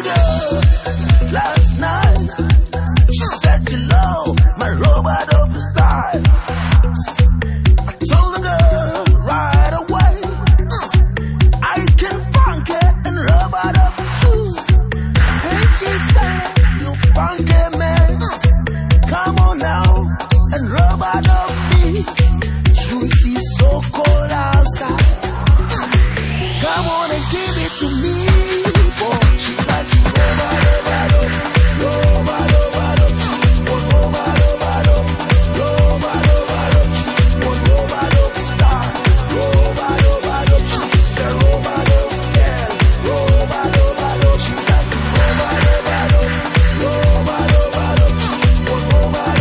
girl last night. She said she loved my robot of the style. I told the girl right away, I can funk it and robot up too. And she said, you funky man, come on now and robot up me. You see so cold outside. Come on and give it to me. Oh, she likes to robot up, robot up, robot up, robot up, robot up, star, robot up, she's a robot up, girl, robot up, she likes to robot up, robot up, robot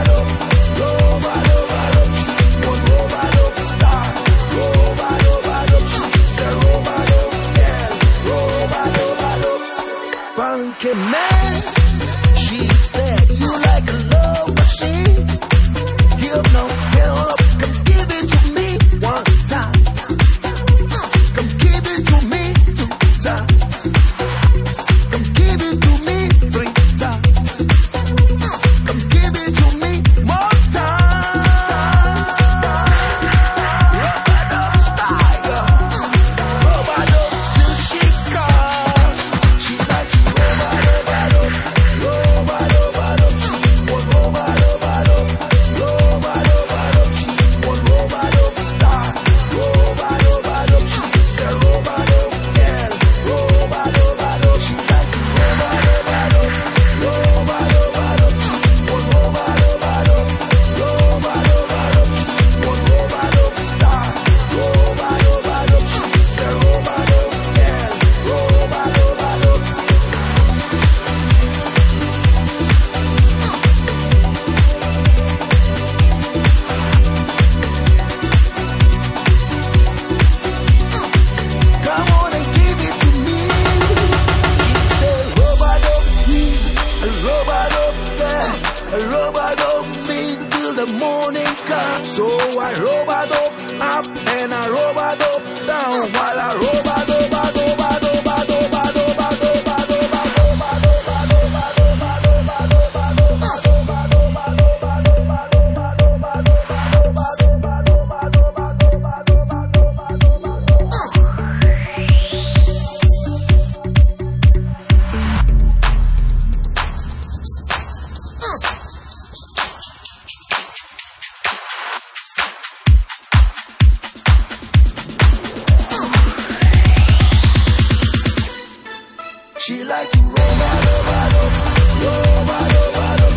up, star, robot up, she's a robot up, girl, robot up, funky man. She said you like a love machine. Get up now, get on up, come give it to me one time. Come give it to me 2 times. Come give it to me 3 times. Come give it to me more time. Robot up style, robot up till she calls. She likes robot up, robot up, she want robot up, robot up, she want robot up star, robot up, she's a robot up girl, robot up, she likes robot up, robot up, she want robot up, robot up, she want robot up star, robot up, she's a robot up girl, robot up. Come on and give it to me. She said, robot up me, a robot up there, a robot up me till the morning comes. So I robot up and I robot up down while I robot up. She like to robot up, robot up.